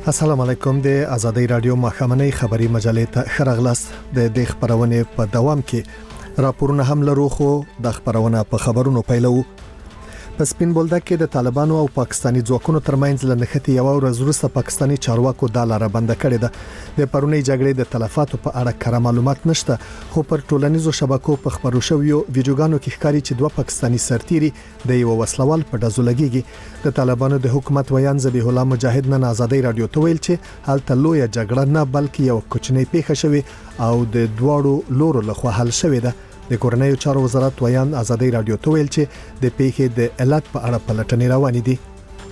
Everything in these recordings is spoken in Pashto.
السلام علیکم د آزادۍ رادیو مخامنۍ خبری مجلې ته خرغلاست د خبرونه په دوام کې راپورونه هم لرو خو د خبرونه په خبرونو پیلو په سپین بولدک کې د طالبانو او پاکستاني ځواکونو ترمنځ لنښتې یو ورځ وروسته پاکستاني چارواکو د لاره بند کړې ده د پرونی جګړې د تلفاتو په اړه کره معلومات نشته خو پر ټولنیزو شبکو په خبرو شویو ویډیوګانو کې ښکاري چې دوه پاکستاني سرتيري د یو وسلوال په ډزو لګيږي د طالبانو د حکومت ویان ذبیح الله مجاهد نن آزادۍ رادیو ته ویل چې هلته لویه جګړه نه بلکې یو کوچنی پیښه شوه او د دواړو لورو لخوا حل شوه ده د کورنیو چارو وزارت ویان آزادۍ رادیو ته ویل چې د پیښې د علت په اړه پلټنې روانې دي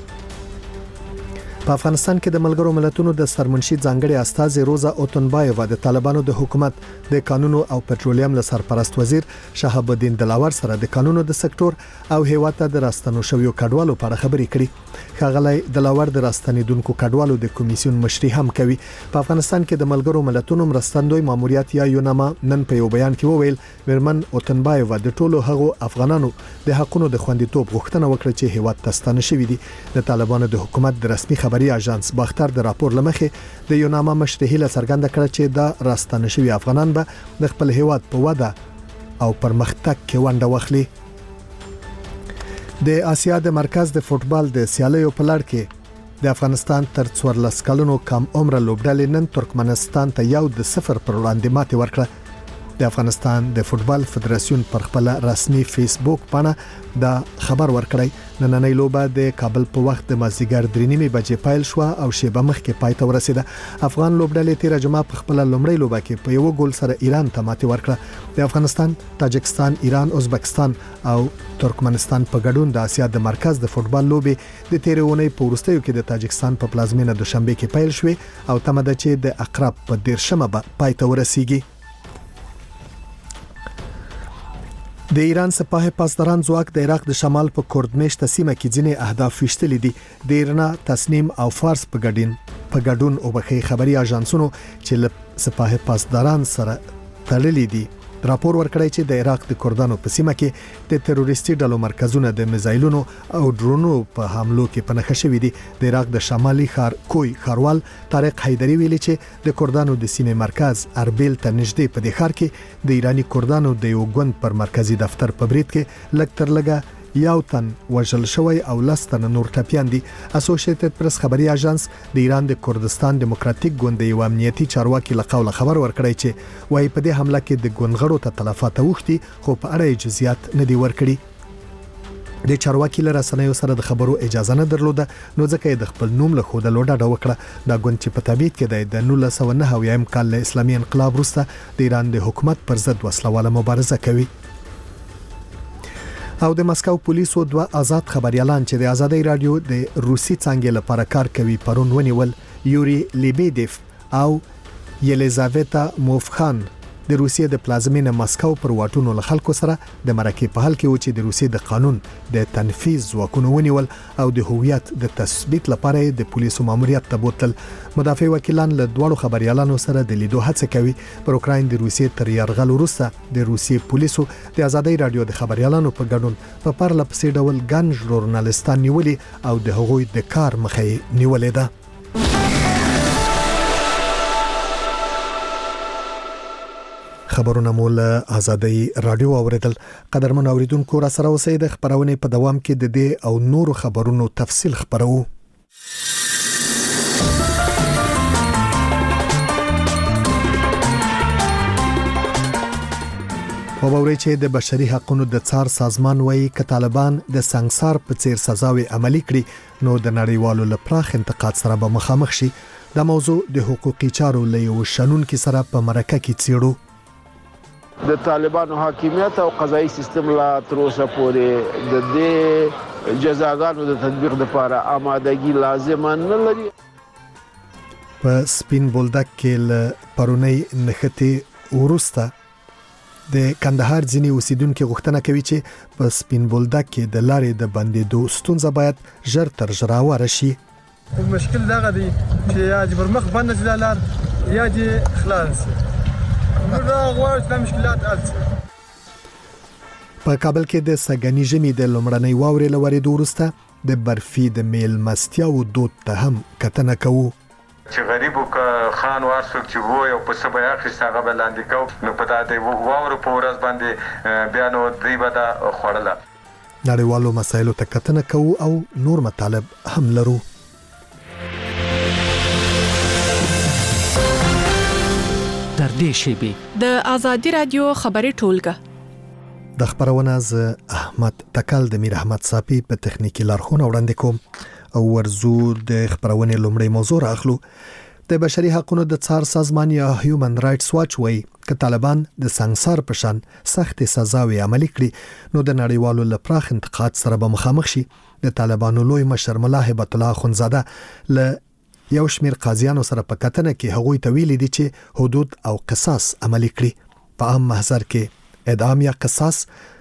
په افغانستان کې د ملګرو ملتونو د سرمنشي ځانګړي استاذ روزا اوتنبایووا د طالبانو د حکومت د قانونو او پټرولیم له سرپرست وزیر شهاب الدین دلاور سره د قانونو د سکتور او هیواته د راستنو شویو کډوالو په اړه خبرې کړې خاغلی دلاور د راستنیدونکو کډوالو د کمیسیون مشري هم کوي په افغانستان کې د ملګرو ملتونو مرستندوی ماموریت یا یوناما نن په یو بیان کې وویل ورمن اوتنبایووا د ټولو هغو افغانانو د حقونو د خوندیتوب غوښتنه وکړه چې هیواد ته ستانه شوي دي د طالبانو د حکومت د رسمي خبري اژانس باختر د راپور لمخې د یوناما مشري له څرګنده کړه چې د راستنه شوي افغانان به د خپل هیواد په وده او پرمختګ کې ونډه واخلي د آسیا د مرکز د فوتبال د سیالیو په لړ کې د افغانستان تر 14 کلونو کم عمر لوبډلې نن ترکمنستان ته 1-0 پر وړاندې ماتې ورکړه د افغانستان د فوتبال فدراسیون پر خپل رسمي فیسبوک باندې دا خبر ورکړی نننۍ لوبه د کابل په وخت د مازیګر 3:30 بجې پیل شو او شیبه مخکې پای ته ورسیده افغان لوبډلې تیر جمعه په خپل لومړی لوبه کې په یو ګول سره ایران ته ماتې ورکړه د افغانستان تاجکستان ایران ازبکستان او ترکمنستان په ګډون د آسیا د مرکز د فوتبال لوبې د تیر اونۍ په وروستیو کې د تاجکستان په پلازمینه دوشنبه کې پیل شوه او تمه ده چې د اقرب په 10 به پای ته ورسیږي د ایران سپاه پاسداران ځواک د عراق د شمال په کردمشت سیمه کې ځینې اهداف وشتلې دي د ایرنا تسنیم او فارس په ګډون او بخي خبري اژانسونو چې سپاه پاسداران سره تړلې دي راپور ورکړی چې د عراق د کردانو په سیمه کې د تروریستي ډلو مرکزونه د میزایلونو او ډرونو په حملو کې پنهخه شوې دي د عراق د شمالي ښار کوی خاروال طارق حیدری ویلي چې د کردانو د سیمې مرکز اربیل ته نږدې په دې ښار کې د ایرانی کردانو د یو ګوند پر مرکزی دفتر په برید کې لږ تر لږه یو تن وژل شوی او لستن نور ټپیان دي اسوسییټډ پریس خبري اژانس د ایران د کردستان دیموکراتیک ګوند یو امنیتي چارواکي لقول خبر ورکړی چې وايي په دې حمله کې د ګوندغړو ته تلفات اوختي خو په اړه جزئیات نه دی ورکړي د چارواکي لپاره رسنیو سره د خبرو اجازه نه درلوده نو ځکه د خپل نوم له خود لوډه وکړه دا ګوند چې په تابعیت کې د 1990 کال له اسلامي انقلاب وروسته د ایران د حکومت پر ضد وسلواله مبارزه کوي او د مسکو پولیسو دوه آزاد خبريالان چې د آزادۍ رادیو د روسي څنګه لپاره کار کوي پرون ونیول یوري لیبیدف او یلیزاویتا موفخان د روسیې د پلازمینه مسکو پر واټونو له خلکو سره د مرکې په حل کې و چې د روسیې د قانون د تنفيذ ځواکونو ونیول او د هویت د تثبیت لپاره د پولیسو ماموریت ته بوتل مدافع وکیلان له دوه خبريالانو سره د لیدو هڅه کوي پر اوکراین د روسیې تر یرغل وروسته د روسیې پولیسو د آزادۍ رادیو د خبريالانو په ګډون په پرله پسې ډول ګڼ ژورنالستان نیولي او د هغوی د کار مخې نیولې ده خبرونه مول آزادۍ رادیو اوریدل قدرمن اوریدونکو را سره اوسئ د خبرونه په دوام کې د دې او نورو خبرونو تفصیل خبرو وبوري چې د بشري حقوقو د څار سازمان وایي ک طالبان د سنگسار په څیر سزاوي عملي کړي نو د نړیوالو لپاره انتقاد سره به مخامخ شي د موضوع د حقوقي چارو لیو شنن کې سره په مرکه کې چیرو د طالبانو حاکمیت او قضایي سیستم لا تر اوسه پورې د دې جزاګانو د تطبیق لپاره آمادګي لازم نه لري په سپین بولدک کې پرونی نښتې ورسته د کندهار ځینی اوسیدونکو غوښتنه کوي چې په سپین بولدک کې د لارې د بندیدو ستونزه باید ژر تر ژره ورشي مشکل دغه دی چې یا جبر مخ بند شي لار یا دې خلاص نو غواړم چې مشکلات حل شي په کابل کې د سګنی ژمي د لومړنۍ واورې لوري دورسته د برفي د میل مستیاو دود ته هم کتنه کوو غریبو خان وارسوک چې وو یو په سبا اخیسته هغه به لاندې کو نو په دا د واورو په ورځ باندې بیا نو دوی به دا خوړله. نړیوالو مسایلو ته کتنه کوو او نور مطالب هم لرو. در دې شیبې د آزادي رادیو خبري ټولګه د خبرونه ز احمد تکل د میر احمد صافي په تخنیکی لارښوونه وړاندې کوم او ورزو د خبرونه لومړی موضوع راخلو. د بشري حقوقو د څار سازمان یا هیومن رائټس واچ وایي ک طالبان د سنگسار په شان سخت سزاوي عملي کړي نو د نړیوالو لپاره انتقاد سره به مخامخ شي. د طالبانو لوی مشر ملا هیبت الله اخونزاده له یو شمیر قاضیانو سره په کتنه کې هغوی ته ویلي دي چې حدود او قصاص عملي کړي. په عام محضر کې اعدام یا قصاص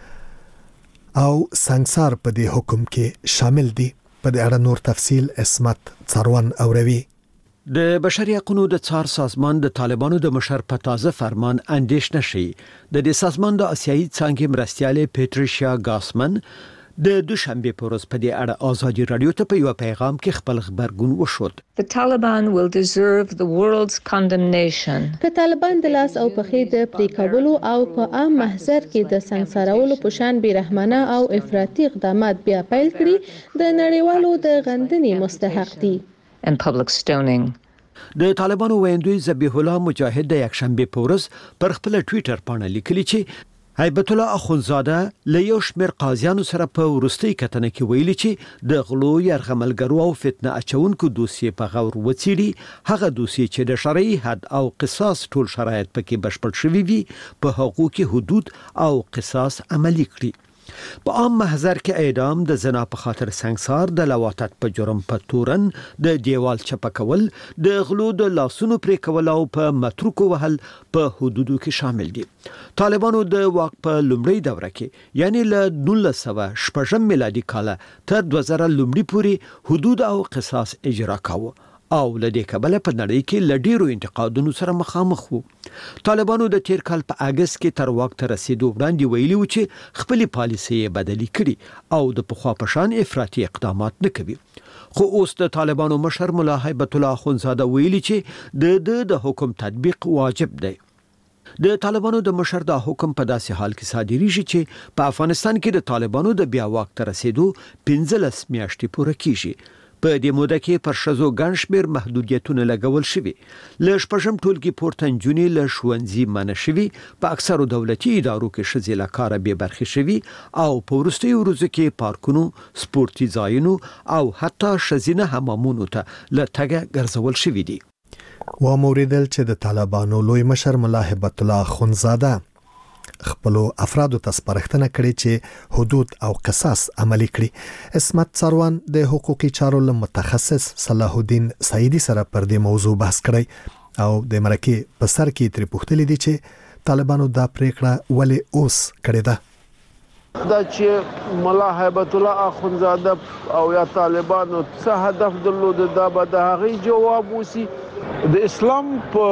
او سنگسار په دې حکم کې شامل دي. په دې اړه نور تفصیل اسمت څاروان اوروي. د بشري حقوقو د څار سازمان د طالبانو د مشر په تازه فرمان اندیشنه شي. د دې سازمان د آسیایي څانګې مرستیاله پیټریشیا ګاسمن د دوشنبه په ورځ په دې اړه آزادي رادیو ته په یو پیغام کې خپل خبرګون وشود. The Taliban will deserve the world's condemnation. که طالبان د لاس او پخې د پریکولو او په عام محضر کې د سنگسارولو په شان بیرحمانه او افراطي اقدامات بیا پیل کړي د نړیوالو د غندنې مستحق دي. And public stoning. د طالبانو ویندوی ذبیح الله مجاهد د یکشنبه په ورځ پر خپل ټوئیټر باندې لیکلی چې هیبت الله اخونزاده له یو شمېر قاضیانو سره په وروستۍ کتنه کې ویلي چې د غلو یرغملګرو او فتنه اچونکو دوسیې په غور وڅېړي. هغه دوسیې چې د شرعي حد او قصاص ټول شرایط پکې بشپړ شوي وي په هغو کې حدود او قصاص عملي کړي. په عام محضر کې اعدام، د زنا په خاطر سنگسار، د لواطت په جرم په تورن، د دیوال چپه کول، د غلو د لاسونو پرې کول او په متروکو وهل په حدودو کې شامل دي. طالبانو د واک په لومړۍ دوره کې یعنی له 1906 میلادي کال تر 2000 لومړی پورې حدود او قصاص اجرا کاوه او لدې کبله په نړۍ کې لډیرو انتقادونو سره مخامخ وو. طالبانو د تیر کال په اگست کې تر واک ته رسیدو وړاندې ویلي و چې خپل پالیسي بدلی کړي او د پخوا په شان افراطي اقدامات نه کوي. خو اوس د طالبانو مشر ملا هیبت الله اخونزاده ویلي چې د حکم تطبیق واجب دی. د طالبانو د مشر دا حکم په داسې حال کې صادریږي چې په افغانستان کې د طالبانو د بیا واک ته رسیدو 15 میاشتې پوره کیږي. په دې موده کې پر شذو ګڼ شمېر محدودیتونه لګول شوي. له شپږم ټولګي پورته نجونې له ښوونځي منع شوي. په اکثرو دولتي ادارو کې ښځې له کاره بې برخې شوي او په وروستیو ورځو کې پارکونو، سپورتي ځایونو او حتی ښځینه حمامونو ته له تګه ګرځول شوي دي. وموریدل چې د طالبانو لوی مشر ملا هیبت الله اخونزاده خپلو افرادو ته سپارښتنه کړې چې حدود او قصاص عملي کړي. اسمت څاروان د حقوقي چارو له متخصص صلاح الدین سعیدی سره پر دې موضوع بحث کړی او د مرکه په سر کې ترې پوښتنه دي چې طالبانو دا پریکړه ولې اوس کړې ده. دا چې ملا هیبت الله اخونزاده او یا طالبانو څه هدف درلود دا به د هغې جواب وسی. د اسلام په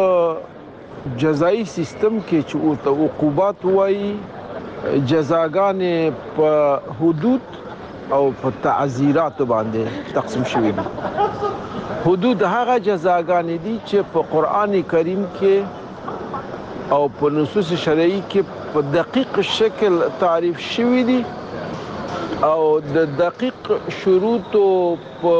جزایی سیستم کې چې او ته عقوبات وایي جزاګانې په حدود او په تعزیرات باندې تقسیم شوي دي. حدود هغه جزاګانې دي چې په قرآن کریم کې او په نصوص شرعي کې په دقیق شکل تعریف شوي دي او د دقیق شروطو په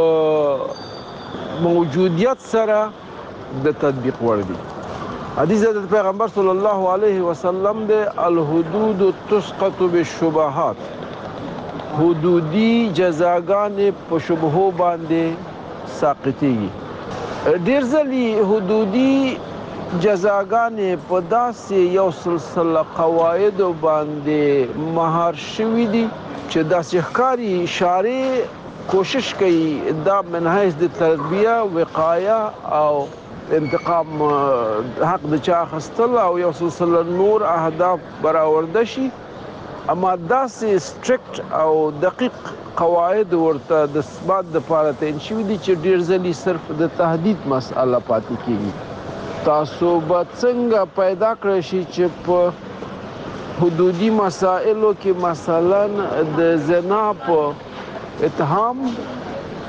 موجودیت سره د تطبیق وړ دي. حدیث د پیغمبر صلی الله علیه وسلم د الحدود تسقط بالشبهات، حدودی جزاګانې په شبهو باندې ساقطېږي. ډېر ځلې حدودی جزاګانې په داسې یو سلسله قواعدو باندې مهار شوي دي چې داسې ښکاري شارع کوشش کوي دا من حیث د تربیه، وقایه او انتقام حق د چا اخیستل او یو سلسله نور اهداف برآورده شي، اما داسې سټریکټ او دقیق قواعد ورته د ثبات دپاره تعین شوي دي چې ډېر ځلې صرف د تهدید مسئله پاتې کېږي. تاسو به څنګه پیدا کړی شي چې په حدودي مسائلو کې مثلا د زنا په اتهام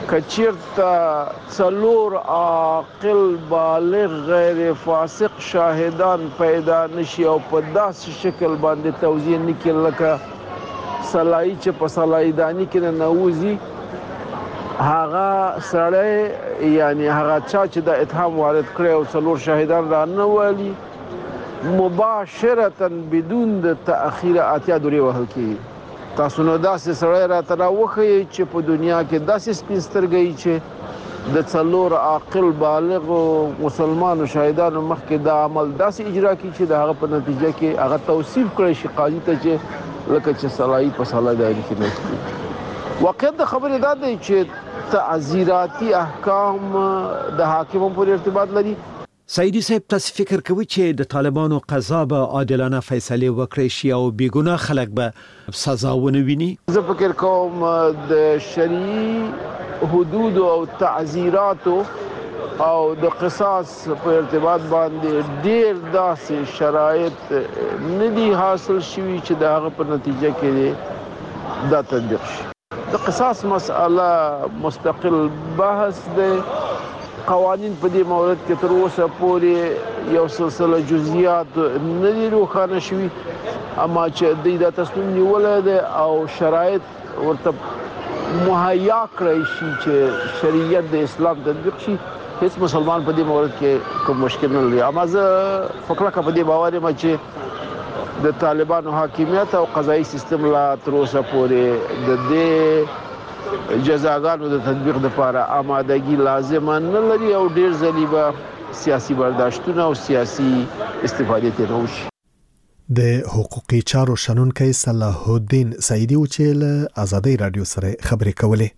کچیرته څلور عاقل بالغ غیر فاسق شاهدان پیدا نشي او په داسې شکل باندې توضیح نکړي لکه سلایي چې په سلایدانی کې ننوځي هغه سړی یعنی هغه چا چې د اتهام وارد کړی او څلور شاهدان را نه والي مباشرتا بدون د تأخیر اتیا دورې وهل کېږي. تاسو نو داسې سړی راته راوښیئ چې په دنیا کې داسې سپین سترګی چې د څلور عاقل بالغ مسلمانو شاهدانو مخکې دا عمل داسې اجرا کړي چې د هغه په نتیجه کې هغه توصیف کړی شي قاضي ته چې لکه چې سلایي په سلایداري کې نه کړي. واقعیت د خبرې دا دی چې تعزیراتي احکام د حاکمو پورې ارتباط لري. سعیدی صاحب تاسو فکر کوئ چې د طالبانو قضا به عادلانه فیصله وکړي شي او بیګناه خلک به سزا ونه ویني؟ زه فکر کوم د شرعي حدود او تعزیرات او د قصاص په ارتباط باندې ډیر داسې شرایط نه دي حاصل شوي چې د هغه په نتیجه کې دا تطبیق شي. د قصاص مسأله مستقل بحث دی. قوانین په دې مورد کې تر اوسه پورې یو سلسله جزئیات نه دي روښانه شوي، اما چې دوی دا تصمیم نیولی دی او شرایط ورته مهیا کړی شي چې شریعت د اسلام تطبیق شي، هیڅ مسلمان په دې مورد کې کوم مشکل نه لري. اما زه فکر په دې باور یم چې د طالبانو حاکمیت او قضایي سیستم لا تر اوسه پورې د دې جزاګانو د تطبیق لپاره آمادګي لازم نه لري او ډیر ځلې به سیاسي برداشتونه او سیاسي استفادې ته راوشي. د حقوقي چارو شنونکی صلاح الدین سعیدی و چې له آزادۍ رادیو سره خبرې کولې.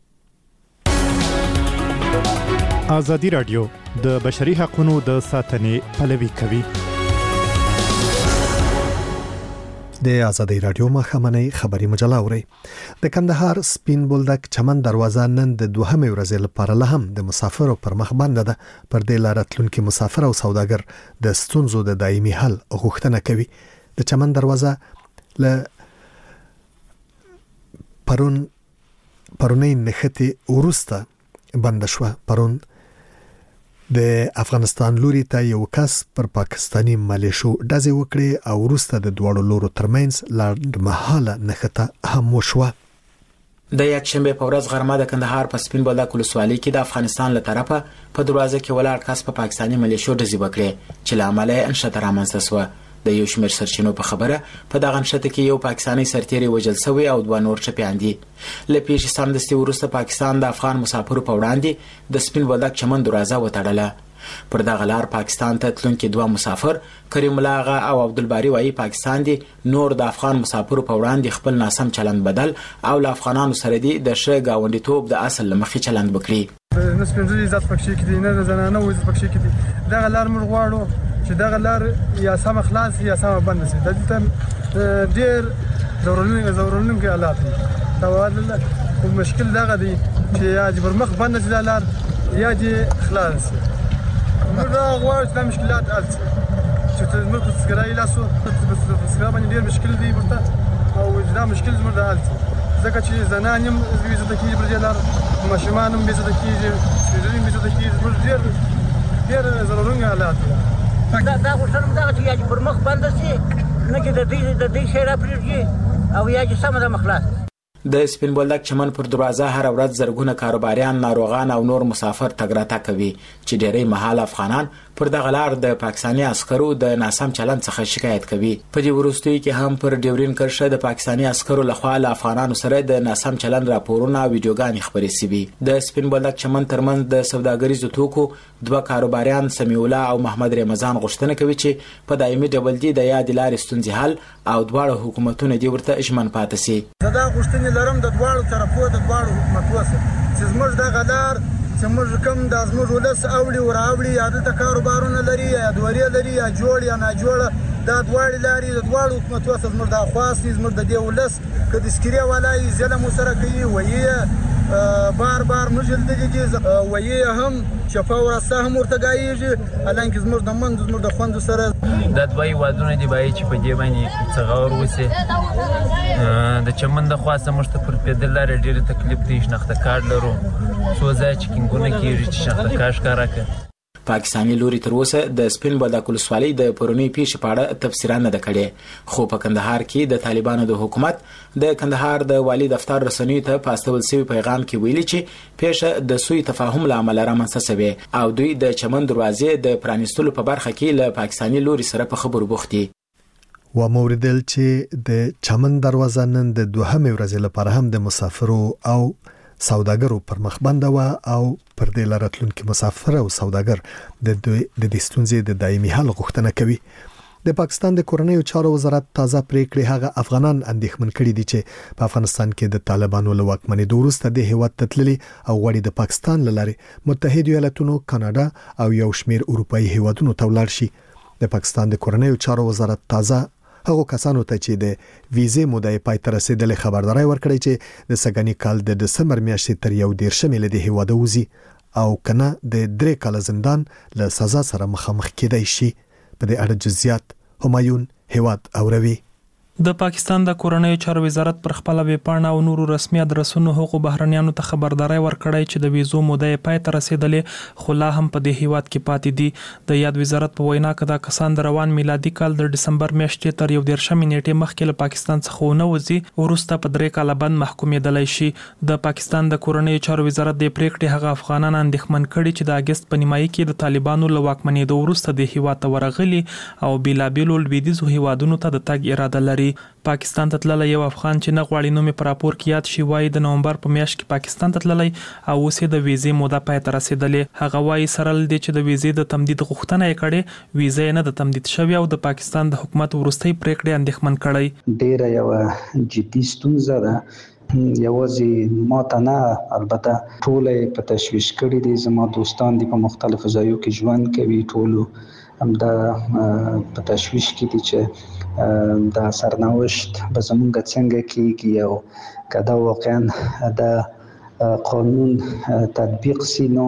آزادۍ رادیو د بشري حقوقو د ساتنې پلوي کوي. د آزادۍ رادیو مخامنۍ خبري مجله اوري. د کندهار سپین بولدک چمن دروازه نن د دوهمې ورځې لپاره له هم د مسافرو پر مخ بند ده. پر دې لار تلونکي مسافر او سوداګر د ستونزو د دایمي حل غوښتنه کوي. د چمن دروازه له پرونی نخته ورسته بند شو. پرون د افغانستان لوري ته یو کس پر پاکستانی ملیشو ډزې وکړې او وروسته د دواړو لورو ترمنځ لنډمهاله نښته هم وشوه. د یکشنبه په ورځ غرمه د کندهار په سپین بولدک ولسوالۍ کې د افغانستان له طرفه په دروازه کې ولاړ کس په پاکستانی ملیشو ډزې وکړې چې له امله یې انشته رامنځته شوه. د یو شمېر سرچینو په خبره په دغه نښته کې یو پاکستانی سرتیری وژل شوی او دوه نور ټپیان دي. له پیښې سمدستي وروسته پاکستان د افغان مسافرو په وړاندې د سپین بولدک چمن دروازه وتړله. پر دغه لار پاکستان ته تلونکي دوه مسافر کریم الله آغا او عبدالباری وایي پاکستان دي نور د افغان مسافرو په وړاندې خپل ناسم چلند بدل او له افغانانو سره دي د ښه ګاونډیتوب د اصل له مخې چلند وکړي. نه سپینځلي عزت پکښې کې دي، نه زنانه عزت پکښې کې دي. دغه لار موږ غواړو چې دغه لار یا سمه خلاص یا سمه بنده شي. دلته ډېر ځورونکي حالات دي. خو مشکل دغه دی چې یا دې پر مخ بنده شي دا لار یا دې خلاص شي. موږ غواړو چې دا مشکلات حل شي، چې زموږ په تذکرایي لاسو په تذکره باندې ډېر مشکل دی ورته او دا مشکل زموږ د حل شي. ځکه چې زنان هم بېعزته کېږي پر دې لار، ماشومان هم بېعزته کېږي، سپېڅلي هم بېعزته کېږي. زموږ ډېر ضرورونکي حالات دي. دا غوښتنه مو دغه چې یا دې پر مخ بنده شي، نه چې د دوی شی راپرېږدي او یا چې سمه دمه خلاص. د سپین بولدک چمن پر دروازه هر ورځ زرګونه کاروباریان، ناروغان او نور مسافر تګ راتګ کوي چې ډېری مهال افغانان پر دغه لار د پاکستاني عسکرو د ناسم چلند څخه شکایت کوي. په دې وروستیو کې هم پر ډیورین کرښه د پاکستاني عسکرو لخوا له افغانانو سره د ناسم چلند راپورونه او ویډیوګانې خپرې شوي. د سپین بولدک چمن ترمنځ د سوداګریزو توکو دوه کاروباریان سمیع الله او محمد رمضان غوښتنه کوي چې په دایمي ډول دي د یادې لارې ستونزې حل او دواړه حکومتونه دې ورته ژمن پاتې شي. دا غوښتنې لرم د دواړو طرفو د دواړو حکومتونو سره چې زموږ دغه لار چې موږ کوم د زموږ ولس اوړي ور اوړي یا دلته کاروبارونه لري یا دورې لري یا جوړ یا ناجوړه دا دواړه لارې د دواړو حکومتونو سره زموږ د خواست زموږ د دې ولس که د سکریا والای ظلم سره کوي وایي بار بار مجل دي وایي هم شفا ورسته هم ورته گایږي الان کې زموږ د مند زموږ د خوند سره د دوی وادونه دی بای چې په دې باندې څغور وسی د چمن د خواسته مشته پر پیدل لري ډېر تکلیف دي شنخته کار لرو څو ځای چې کینګونه کیږي چې شنخته کاش کاراکه پاکستاني لوري تر اوسه د سپین بولدک ولسوالۍ د پرونی پیښې په اړه تفسیر نه کړي خو په کندهار کې د طالبانو د حکومت د کندهار د والی دفتر رسنیو ته پاستول سوي پیغام کې ویلي چې پیښه د سوء تفاهم لامل رامنځته شوه او دوی د چمن دروازې د پرانیستلو په برخه کې له پاکستاني لوري سره په خبرو بوختي و موردل چې د چمن دروازه نن د دوهمې ورځې لپاره هم د مسافرو او سوداګرو پر مخ بنده و او پر دې لارتلونکو مسافر او سوداګر د دې ستونزې د دایمي حل غوښتنه کوي د پاکستان د کورنیو چارو وزارت تازه پریکړه هغه افغانان اندېښمن کړي دي چې په افغانستان کې د طالبانو له واکمنۍ وروسته د هیواد تتللي او غوړي د پاکستان لاري متحده ایالاتونو کاناډا او یو شمېر اروپאי هیوادونو ته ولاړ شي د پاکستان د کورنیو چارو وزارت تازه هغه کسانو ته چې د ویزې مودې پای ته رسیدلې خبرداري ورکړي چې د سګنی کال د دسمبر میاشتې تر 1 له دې هیواد وځي او کنه د 3 کال زندان له سزا سره مخامخ کېدای شي په دې اړه جزئیات همایون هیواد اوروي د پاکستان د کورنیو چارو وزارت پر خپل ویب پاڼه او نورو رسمي ادرسونو حقوق بهرنیانو ته خبرداري ورکړی چې د ویزو مودې پای ته رسیدلې خو لا هم په دې هیواد کې پاتې دي د یاد وزارت په وینا کې دا کسان د روان میلادي کال د دسمبر میاشتې تر 1 نیټې مخکې له پاکستان څخه نه وځي ورسته په 3 کال بند محکومېدلای شي د پاکستان د کورنیو چارو وزارت د پریکړې هغه افغانان اندېښمن کړي چې د اگست په نیمایي کې د طالبانو له واکمنۍ وروسته د هیواد ته ورغلي او بلابل لویدیځو هیوادونو ته د تګ اراده لري پاکستان ته تللی یو افغان چې نه غواړي نو مې پر راپور کې یاد شي وایي د نومبر په میاشت کې پاکستان ته تللی او اوس د ویزې موده پای ته رسیدلې هغه وایي سره لدی چې د ویزې د تمدید غوښتنه یې کړې ویزې نه د تمدید شوی او د پاکستان د حکومت وروستۍ پریکړې اندېښمن کړی ډیره یو جدي ستونزه ده یوازې ماته نه البته ټول په تشویش کړي دي زما دوستان دي په مختلفو ځایو کې ژوند کوي ټول هم دا په تشویش کې دي چې دا سرنوشت به زمونږ څنګه کېږي او کدا واقعا دا قانون تطبیق سي نو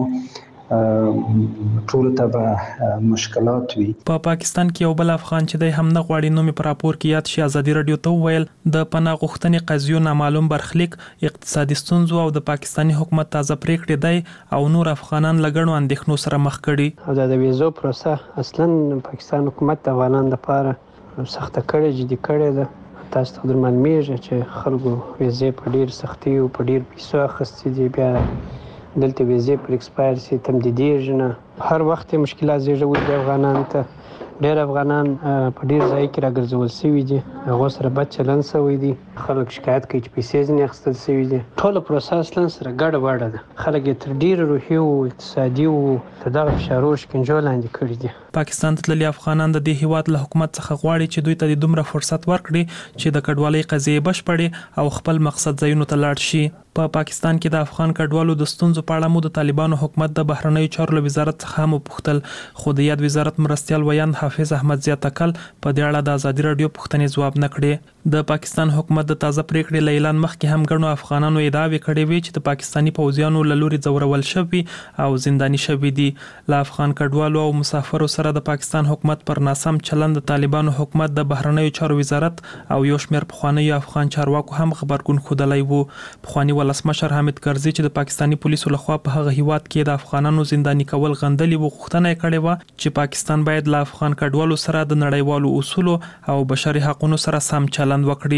ټول ته مشکلات وي په پاکستان کې یو بل افغان چې د هم نه غواړي نو مې پر راپور کې یاد شي ازادي رادیو ته ویل د پناه غوښتنې قضیو نامعلوم برخلیک اقتصادي ستونزو او د پاکستاني حکومت تازه پریکړې دی او نور افغانان لګړو اندېښنو سره مخ کړي او د ویزو پروسه اصلا پاکستان حکومت د افغانانو لپاره سخته کړې جدي کړې ده تاسو ته معلومیږي چې خلکو ویزې په ډیر سختي او په ډیر پیسو اخیستې دي بیا دلته ویزې پر ایکسپایر سي تمدیدیږي نه هر وخت مشکلات زیږوي د افغانانو ته ډېر افغانان په ډیر ځای کې راګرځول شوي دي هغه سره بد چلند شوی دي خلک شکایت کوي چې پیسې ځنې اخیستل شوي دي ټول پروسس لن سره ګډه وډه ده خلک تر ډیر روحي او اقتصادي او دغه فشارو شکنجو لاندې کړي دي پاکستان ته تللي افغانان د دې هیواد له حکومت څخه غواړي چې دوی ته د دومره فرصت ورکړي چې د کډوالۍ قضیې بشپړي او خپل مقصد ځایونو ته لاړ شي په پاکستان کې د افغان کډوالو د ستونزو په اړه مو د طالبانو حکومت د بهرنیو چارو وزارت څخه هم پوښتل خو د یاد وزارت مرستيال ویاند حافظ احمد ضیا تکل په دې اړه د ازادي رادیو پوښتنې ځواب نه کړي د پاکستان حکومت د تازه پریکړې له اعلان مخکې هم ګڼو افغانانو ادعاوې کړې وې چې د پاکستاني پوځیانو له لوري ځورول شوي او زنداني شوي دي له افغان کډوالو او مسافرو سره د پاکستان حکومت پر ناسم چلند د طالبانو حکومت د بهرنیو چارو وزارت او یو شمېر پخوانیو افغان چارواکو هم خبرګون ښودلی وو پخواني ولسمشر حامد کرزي چې د پاکستاني پولیسو لخوا په هغه هیواد کې د افغانانو زنداني کول غندلي وو غوښتنه یې کړې وه چې پاکستان باید له افغان کډوالو سره د نړیوالو اصولو او بشري حقوقو سره سم چلند وکړي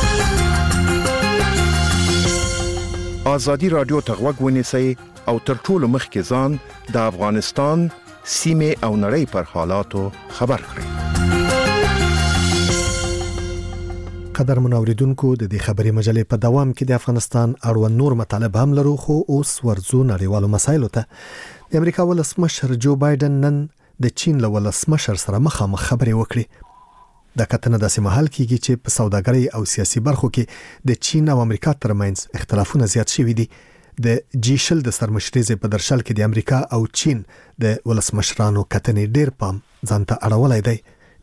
ازادي رادیو ته غوږ ونیسئ او تر ټولو مخکې ځان د افغانستان سیمه او نړۍ پر حالاتو خبر کړئ قدر منوریدونکو د دې خبري مجلې په دوام کې د افغانستان اړوند نور مطالب هم لرو خو اوس ورځو نړیوالو مسایلو ته د امریکا ولسمشر جو بایدن نن د چین له ولسمشر سره مخامخ خبرې وکړي د کتنه داسې مهال کېږي چې په سوداګرۍ او سیاسي برخو کې د چین او امریکا ترمنځ اختلافونه زیات شوي دي د G20 د سرمشرۍ په درشل کې د امریکا او چین د ولسمشرانو کتنې ډېر پام ځانته اړولای دی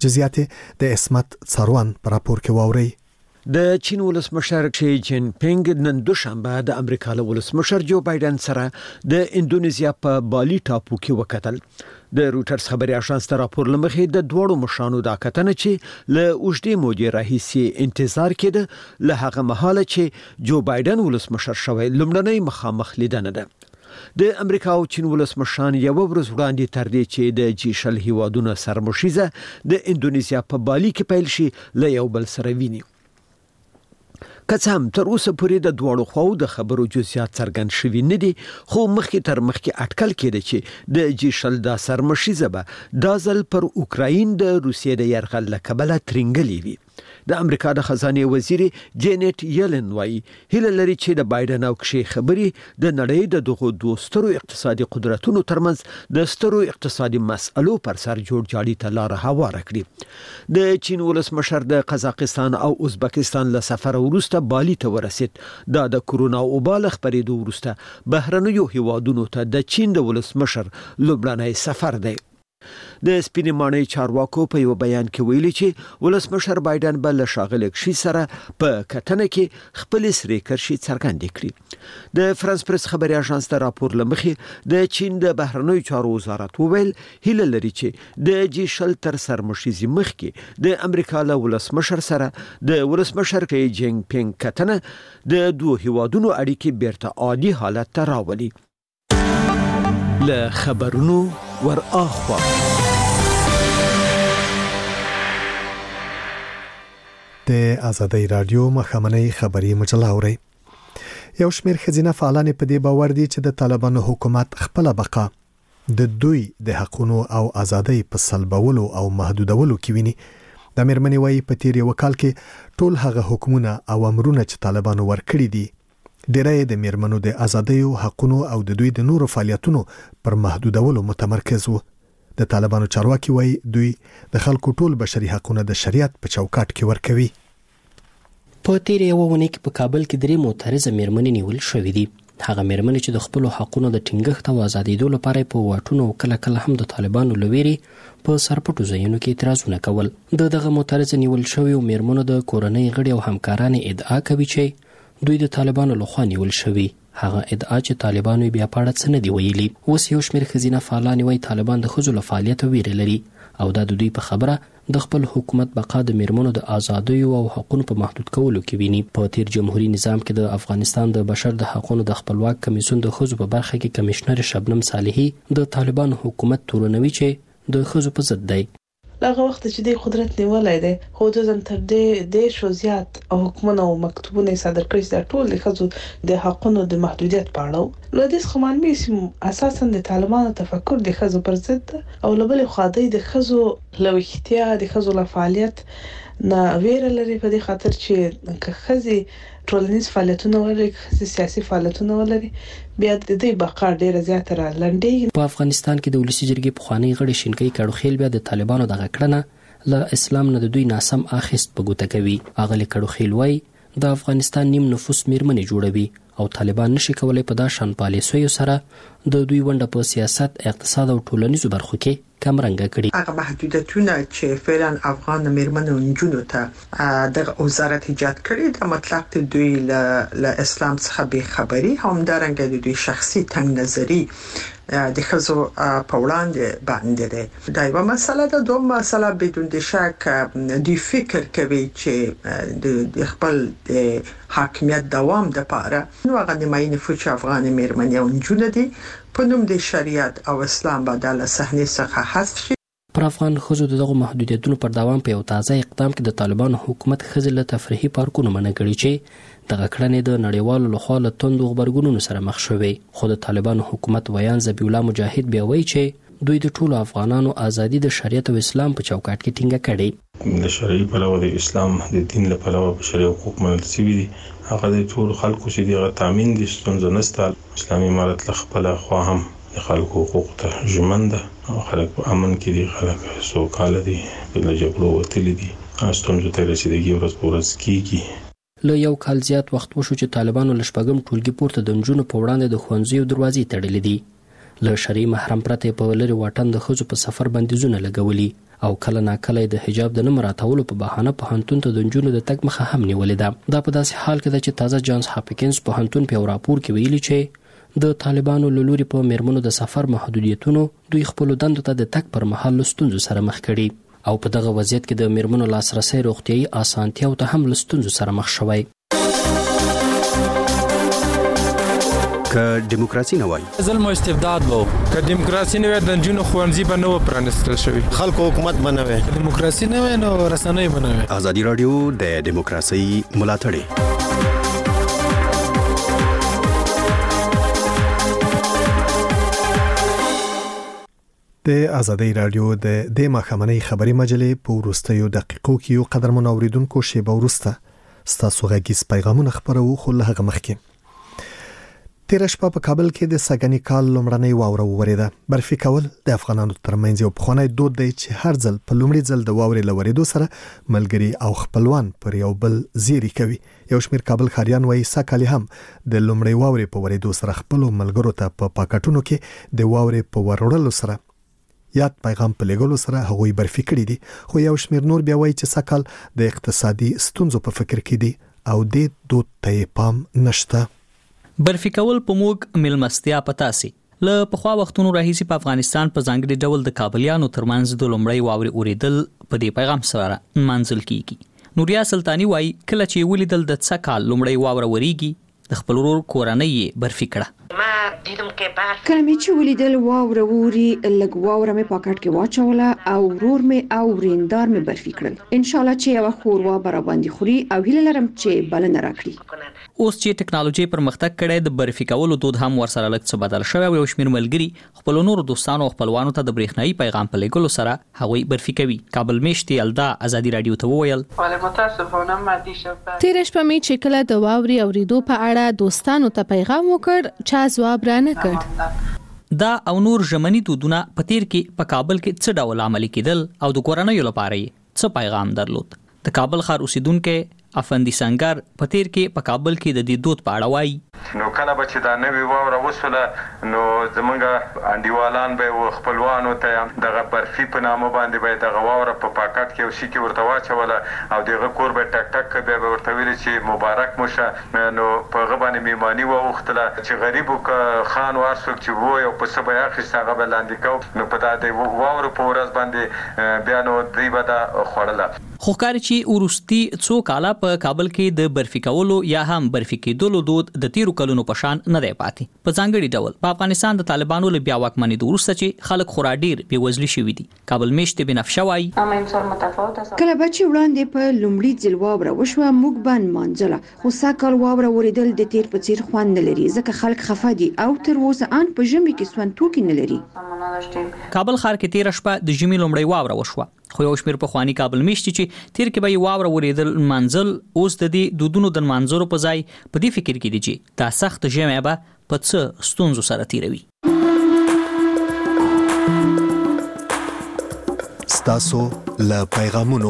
جزئیات د اسمت څاروان پر راپور کې واوري. د چین ولسمشر شي جین پینګ نن دوشنبه د امریکا له ولسمشر جو بایدن سره د اندونیزیا په بالی ټاپو کې وکتل. د روټرز خبري اژانس ته راپور لمخې د دوړو مشانو دا کتنه چې له اوږدې مودې راهیسې انتظار کېده له هغه مهاله چې جو بایدن ولسمشر شوی لومړنۍ مخامخ لیدنه ده. د امریکا او چین ولسمشران یو ورځ وړاندې تر دې چې د جی 20 هیوادونو سرمشیزه د اندونیزیا په بالی کې پیل شي له یو بل سره ویني. کڅم تر اوسه پورې د دوړو خواو د خبرو جزئیات څرګند شوي نه دي، خو مخکې اټکل کېده چې د جی 20 د سرمشیزه به دا ځل پر اوکراین د روسیې د یرغل له کبله ترنګلې وي. د امریکا د خزانه وزیر جینټ یلن وايي هیله لري چې د بایدن او کشي خبري د نړۍ د دغو دوه سترو اقتصادي قدرتونو ترمنځ د سترو اقتصادي مسألو پر سر جوړ جاړي ته لار هواره کړي. د چین ولسمشر د قزاقستان او ازبکستان له سفر وروسته بالی ته ورسید. دا د کورونا وبال خبرېدو وروسته بهرنیو هیوادونو ته د چین د ولسمشر لومړنی سفر دی. د سپینې ماڼۍ چارواکو په یو بیان کې ویلي چې ولسمشر بایدن به له ښاغلي کشي سره په کتنه کې خپل سری کرشي څرګندې کړي. د فرانس پریس خبري اژانس ته راپور لمخې د چین د بهرنیو چارو وزارت وویل هیله لري چې د جی 20 تر سرمشیزي مخکې د امریکا له ولسمشر سره د ولسمشر شي جین پینګ کتنه د دوه هیوادونو اړیکې بیرته عادي حالت ته راولي. له خبرونو ور اخوا د آزادۍ رادیو مخامنۍ خبري مجله اوري. یو شمېر ښځینه فعالان په دې باور دي چې د طالبانو حکومت خپل بقا د دوی د حقونو او ازادۍ په سلبولو او محدودولو کې ویني. د مېرمنې وايي په تیر یو کال کې ټول هغه حکومتونه او امرونه چې طالبانو ورکړي دي ډېری د مېرمنو د ازادۍ او حقونو او د دوی د نورو فعالیتونو پر محدودولو متمرکز وو. د طالبانو چارواکي وايي دوی د خلکو ټول بشري حقونه د شریعت په چوکاټ کې ورکوي. په تیر یو ونه کې په کابل کې درې معترضه مېرمنې نیول شوې دي. هغه مېرمنې چې د خپل حقونو د ټینګښت او ازادېدو لپاره په واټونو کله کله هم د طالبانو لويري په سرپټو ځایونو کې اعتراضونه کول. دغه معترضه نیول شوې مېرمنو د کورنۍ غړي او همکاران ادعا کوي چې دوی د طالبانو لخوا نیول شوي. هغه ادعا چې طالبانو بیا پاړه څه نه دی ویلي. اوس یو شمېر ښځینه فعالان وايي طالبان د ښځو له فعالیته ویره لري او دا د دوی په خبره د خپل حکومت بقا د مېرمنو د ازادۍ او حقوقو په محدود کولو کې ویني. په تیر جمهوریت نظام کې د افغانستان د بشر د حقوقو د خپلواک کمیسیون د ښځو په برخه کې کمشنر شبنم صالحي د طالبانو حکومت تورنوي چې د ښځو په ضد دی. هغه وخت چې د قدرت نیولای دی خو د ځن تر دې شو زیات او حکومت او مکتوبونه صادر کړي چې ټول د ښځو د حقونو د محدودیت په اړه نو د خمان میسم اساسا د طالبانو تفکر د ښځو پر ضد او لبل خو د ښځو لوختیا د ښځو له فعالیت نه ویره لري په دې خاطر چې که ښځې ټولنیز فعالیتونه ولري سیاسي فعالیتونه ولري بیا د دې بقا ډیره زیاتره لنډي. په افغانستان کې د ولسی جرګې پخوانی غړي شینکۍ کډوخیل بیا د طالبانو دغه کړنه له اسلام نه د دوی ناسم اخیست په ګوته کوي. اغلی کډوخیل وای د افغانستان نیم نفوس مېرمنې جوړوي او طالبان نشي کولای په دا شان پالیسیو سره د دوی ونډه په سیاست، اقتصاد او ټولنیزو برخو کې کمرنګه کړي. هغه محدودیتونه چې فعلا افغان مېرمنو نجونو ته د وزارت ایجاد کړي د مطلب ته دوی له اسلام څخه به خبري هم دارنګ د دوی شخصي تنگ نظری د ښځو په وړاندې باندې ده. دا یو مسله ده. دوه مسله بدون شک دوی فکر کوي چې د خپل حاکمیت دوام د پاره نو هغه د ماین فوچ افغان مېرمنې او نجونې دي په نوم د شریعت او اسلام بدله صحنه څخه حذف شي. پر افغان ښځو دغه محدودیتونو پر دوام په یو تازه اقدام کې د طالبانو حکومت ښځې له تفریحي پارکونو منع کړي چې دغه کړنې د نړیوالو لخوا له توندو غبرګونونو سره مخ شوې. خو د طالبانو حکومت ویان ذبیح الله مجاهد بیا وایي چې دوی د ټولو افغانانو ازادي د شریعت او اسلام په چوکاټ کې ټینګه کړي. د شرعي پلوه د اسلام د دین له پلوه بشري حقوق منل شوي دي. هغه د ټول خلکو چې دغه تامین دي ستونزه نشته. اسلامي امارت له خپل خوا هم د خلکو حقوق ته ژمن ده او خلک په امن کې دي، خلک سوکاله دي، بل جګړو وتلي دي. ستونزو ته رسیدګي ورځ په ورځ کیږي. له یو کال زیات وخت وشو چې طالبانو له شپږم ټولګي پورته د نجونو په وړاندې د ښوونځیو دروازې تړلې دي. له شرعي محرم پرته په لري واټن د ښځو په سفر بندیزونه لګولي او کله ناکله د حجاب د نه مراعاتولو په بهانه پوهنتون ته د نجونو د تګ مخه هم نیولې ده. دا په داسې حال کې ده چې تازه جانز هاپکینز پوهنتون په یو راپور کې ویلي چې د طالبانو له لوري په میرمنو د سفر محدودیتونو دوی خپلو دندو ته د تګ پر مهال له ستونزو سره مخ کړي او په دغه وضعیت کې د میرمنو لاسرسی روغتیایي اسانتیاو ته هم له ستونزو سره مخ شوی. که دیموکراسي نه وای ظلم او استبداد وو، که دیموکراسي نه وای د جنونو خوانزي به نه و پرانستل شوی، خلکو حکومت به نه وای، دیموکراسي نه وای نو رسنۍ به نه وای. ازادي رادیو د دیموکراسي ملاتړی. د ازادي رادیو د مخامنۍ خبري مجلې په وروستیو دقیقو کې یو قدر منوریدونکو شیبه وروسته ستاسو غږیز پیغامونه خبرو خو له هغه مخکې تیر شپه په کابل کې د سګنی کال لومړنۍ واوره وریده. برفي کول د افغانانو ترمنځ یو پخوانی دود دی چې هر ځل په لومړي ځل د واورې لوریدو سره ملګری او خپلوان پر یو بل زیری کوي. یو شمیر کابل خاریان وایي سکه‌لی هم د لومړي واورې په وریدو سره خپل ملګرو ته په پاکټونو کې د واورې په وروړلو سره یاد پیغام په لګولو سره هغوی برفي کړی دي. خو یو شمیر نور بیا وایي چې سکه‌ل د اقتصادي ستونزو په فکر کې دي او د دود ته پام نشته. برفي کول په موږ ملمستیا پتاسي له پخوا وختونو راهیسي په افغانستان په ځانګړي ډول د کابلیانو ترمنځ د لومړی واورې اوریدل په دې پیغام سره منځل کیږي. نوریا سلطانی وایي کله چې ولیدل د څکال لومړی واوره وریږي د خپل ورور کورنۍ برفي کړه. کله مې چې ولیدل واوره ووري لږ واوره مې پاکټ کې واچوله او ورور مې او ریندار مې برفي کړل. ان شاء الله چې یو خوروا براباندې خوري او هیله لرم چې بلنه راکړي. اوس چې ټکنالوژي پرمختګ کړي د برفي کولو دود هم ورسره لږ څه بدل شوی او شمیر ملګری خپل نور دوستانو او خپلوانو ته د برېښنايي پیغام په لګولو سره هغوی برفي کوي. کابل میشتي الدا ازادي رادیو ته وویل تیر شپه مې چې کله د واوري اوریدو په اړه دوستانو ته پیغام وکړ چا ځواب را نه کړ. دا او نور ژمنی دودونه په تیر کې په کابل کې څه ډول عملي کېدل او د کورنۍ لپاره څه پیغام درلود. د کابل ښار اوسیدونکو افندی سنگر په تیر کې په کابل کې د دې دود په اړه وایي. نو کله به چې دا نوې واوره وسوله نو زمونږ انډیوالان به خپلوانو ته دغه برفي په نامه باندې به دغه واوره په پاکټ کې او شي کې ورته واچوله او دغه کور به ټک ټک به ورته ویل چې مبارک مشه. نو په هغه باندې میمانی وغوښتله چې غریب خان وارسوک چې وو او په سبا اخیست هغه به لاندې کو نو په دې واوره په ورځ باندې بیا نو دی به دا خوړله. خو کار چې ورستي څو کاله په کابل کې د برفي کولو یا هم برفي کېدلو دود د تیرو کلونو په شان نه دی پاتې. په ځانګړي ډول په افغانستان د طالبانو له بیا واکمنۍ وروسته چې خلک خورا ډیر بېوزلي شوي دي. کابل میشت بنفشه وایي کله به چې وړاندې په لومړي ځل واوره وشوه موږ باندې مانځله خو سکه‌ل واوره وریدل د تیر په څیر خوند نه لري ځکه خلک خفه دي او تر اوسه ان په ژمي کې سون توکي نه لري. کابل ښار کې تیر شپه د ژمي لومړی واوره وشوه خو یو شمیر په خواني کابل میشتي چې تیر کې به واوره وریدل منځل اوس د دې دودونو د منځرو په ځای په دې فکر کې دي چې دا سخت ژمي به په څه ستونزو سره تیروي. ستاسو له پیغامونو.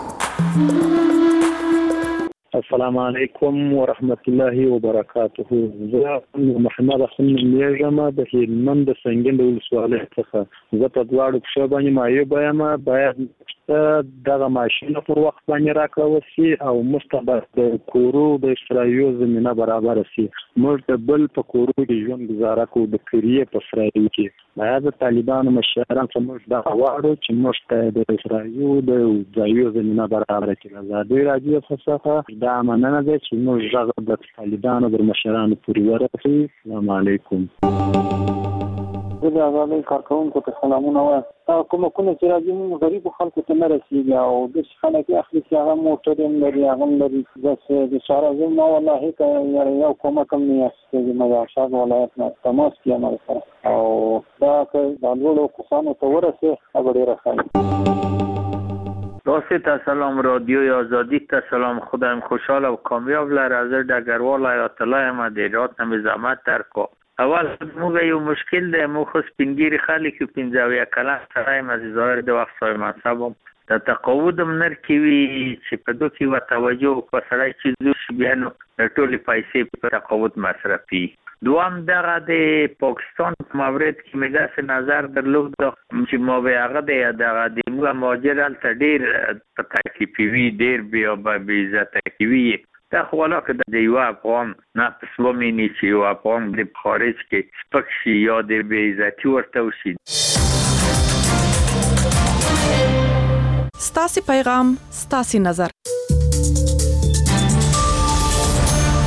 السلام علیکم ورحمت الله وبرکاته. زه محمد اخن میږم د هلمند د سنگین د ولسوالۍ څخه. زه په دواړو پښو باندې معیوب یم. باید دغه ماشین پر وخت باندې راکړل شي او مستبد د کورو د اشترايو زمينه برابر شي. موږ د بل په کورو کې ژوند گزاره کوو د کریه په اسرائیل کې. باید طالبانو مشران څنګه دا غواړي چې موږ ته د اسرائیل د ځایو زمينه برابر کړي. ازادي راډیو څخه دا مننه ده چې موږ غږ د طالبانو د مشرانو پورې ورسوي. السلام علیکم. زه د ازادۍ کارکوونکو ته سلامونه وایم. کومکونه چې راځي موږ غریبو خلکو ته نه رسېږي او داسې خلک یې اخلي چې هغه موټر هم لري هغه هم لري. بس بېچاره زه ما والله یو کومک هم نه اخیستېږي مګر شاد ولایت نه تماس کې یم سره او دا که دا لوړو کسانو ته ورسې هغه ډېره ښه وي. راستی تا سلام رادیوی آزادی تا سلام. خدایم خوشحال و کامیاب لر. از دگروال آیات الله ما دیرات نمی زحمت ترکو. اول موږ یو مشکل ده مو خو سپینګری خلک 15 کلن سره مزه ظاهر د وخت صاحب منصب د تقاعد منر کې وی چې په دوه کې توجه په سړی چې زو بیا نو ټولې پیسې په تقاعد مصرفي. دوام دغه د پاکستان په مورد کې مې داسې نظر درلود چې ما به هغه دغه د مهاجر هلته ډېر په تکلیفي وي، ډېر بې عزته وي. دا خو ولاکه د یو افغان نفس ومیني چې یو افغان د خارج کې سپک شي یا د بې عزتي ورته وشي. ستاسې پیغام ستاسې نظر.